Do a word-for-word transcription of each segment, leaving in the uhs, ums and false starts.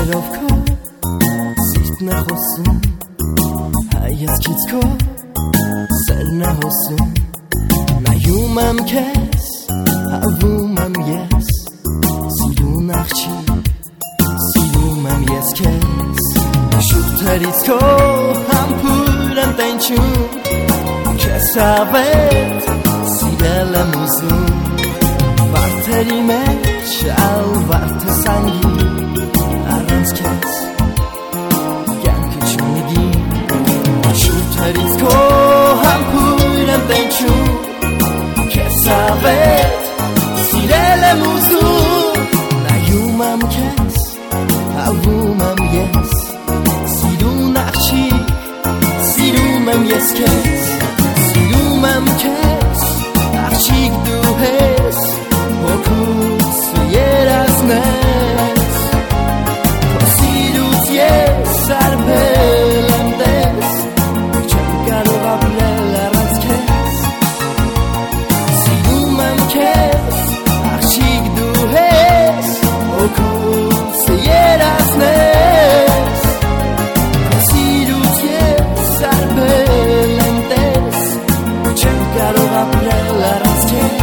Սերով քո սիրտն է խոսում, հայացքից քո սերն է հոսում, նայում եմ քեզ, հավում եմ ես, սիրուն աղջիկ, սիրում եմ ես քեզ, շուրթերից քո համբույր եմ տենչում, քեզ հավետ սիրել եմ ուզում, վարդերի մեջ ալ վարդը սանգի, առանց քեզ կյանքը չունի, շուրթերից քո համբույր եմ տենչում, քեզ հավետ սիրել եմ ուզում, նայում եմ քեզ, հավում եմ ես, սիրուն աղջիկ, սիրում եմ ես քեզ, սիրում եմ քեզ, աղջիկ դու ես, հոգուս երազն ես, քո սիրուց ես արբել եմ դես, չեմ կարող ապրել առանց քեզ, սիրում եմ քեզ, աղջիկ դու ես, հոգուս երազն ես, քո սիրուց ես արբել եմ դես, չեմ կարող ապրել առանց քեզ.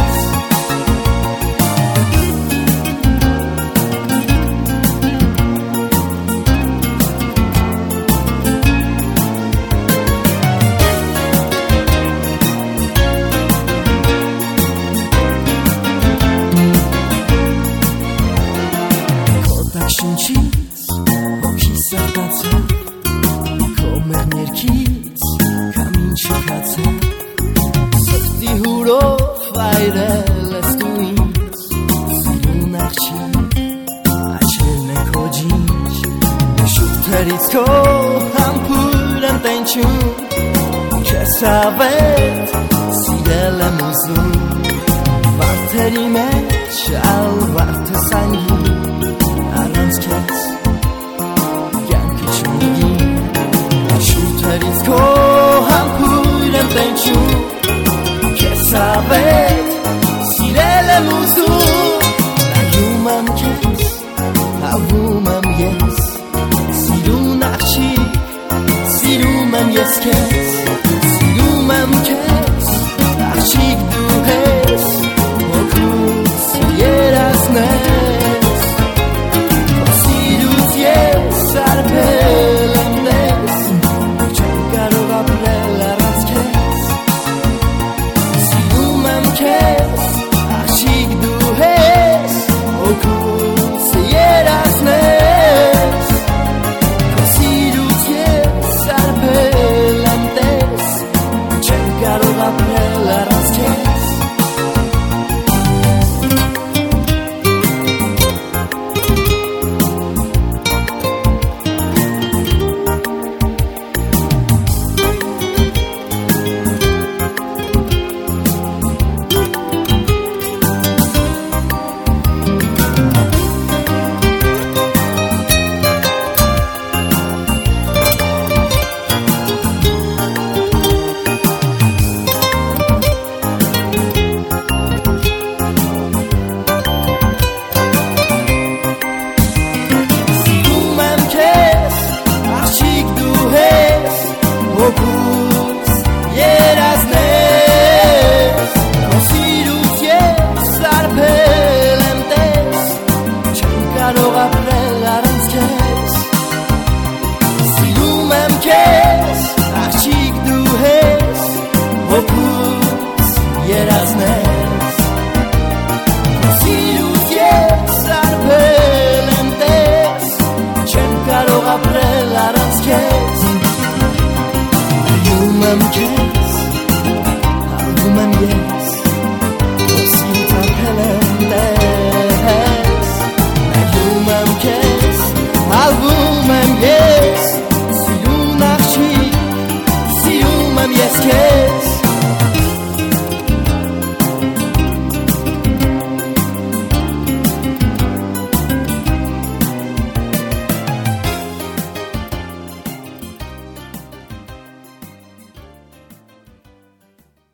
Շնչից հոգի սարտացավ, քո մեղներքից քամին շքացավ, սրտի հուրով վայրել ես դու ինձ, սիրուն աղջիկ, աչքերն է քո ջինջ, շուրթերից քո համբույր եմ տենչում, քեզ հավետ սիրել եմ ուզում, վարդերի մեջ ալ վարդը սանգի, առանց քեզ կյանքը չունի, շուրթերից քո համբույր եմ տենչում, քեզ հավետ սիրել եմ ուզում, նայում եմ քեզ, հավում եմ ես, սիրուն աղջիկ, սիրում եմ ես քեզ.